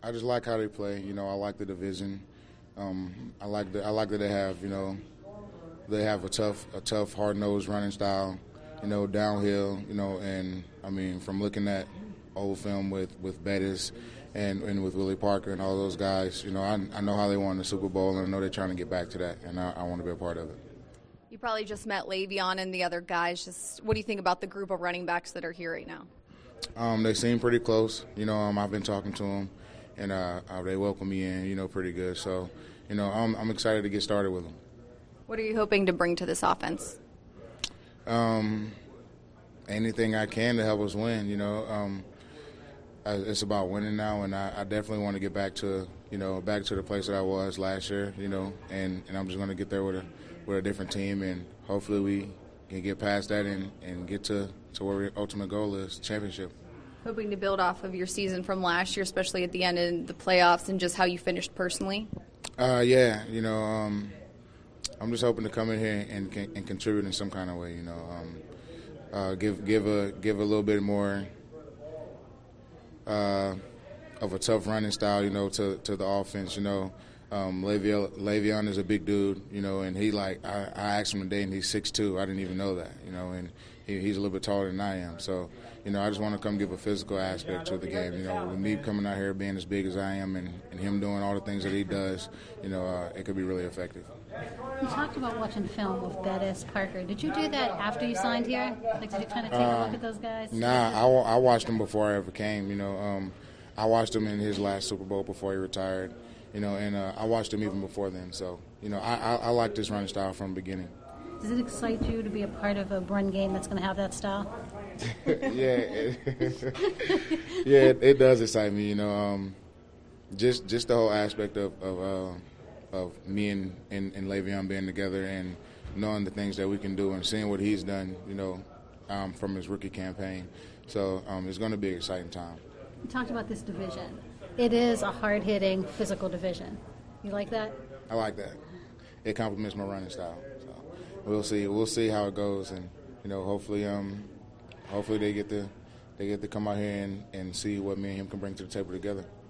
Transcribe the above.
I just like how they play. You know, I like the division. I like that they have, they have a tough, hard-nosed running style, downhill, and I mean, from looking at old film with Bettis and with Willie Parker and all those guys, I know how they won the Super Bowl, and I know they're trying to get back to that, and I want to be a part of it. You probably just met Le'Veon and the other guys. Just what do you think about the group of running backs that are here right now? They seem pretty close. I've been talking to them, and they welcome me in, pretty good. So, I'm excited to get started with them. What are you hoping to bring to this offense? Anything I can to help us win. It's about winning now, and I definitely want to get back to the place that I was last year. And I'm just going to get there with a different team, and hopefully we can get past that and get to where our ultimate goal is, championship. Hoping to build off of your season from last year, especially at the end in the playoffs, and just how you finished personally? Yeah, I'm just hoping to come in here and contribute in some kind of way, give a little bit more of a tough running style, to the offense, Le'Veon is a big dude, and I asked him today, and he's 6'2". I didn't even know that, and he's a little bit taller than I am. So, I just want to come give a physical aspect to the game. With me coming out here being as big as I am and him doing all the things that he does, it could be really effective. You talked about watching film with Bettis, Parker. Did you do that after you signed here? Did you kind of take a look at those guys? Nah, I watched him before I ever came. I watched him in his last Super Bowl before he retired. And I watched him even before then. So, I like this running style from the beginning. Does it excite you to be a part of a run game that's going to have that style? Yeah, it does excite me. Just the whole aspect of me and Le'Veon being together and knowing the things that we can do and seeing what he's done, from his rookie campaign. So it's going to be an exciting time. You talked about this division. It is a hard-hitting, physical division. You like that? I like that. It complements my running style. So we'll see. We'll see how it goes, and hopefully they get to come out here and see what me and him can bring to the table together.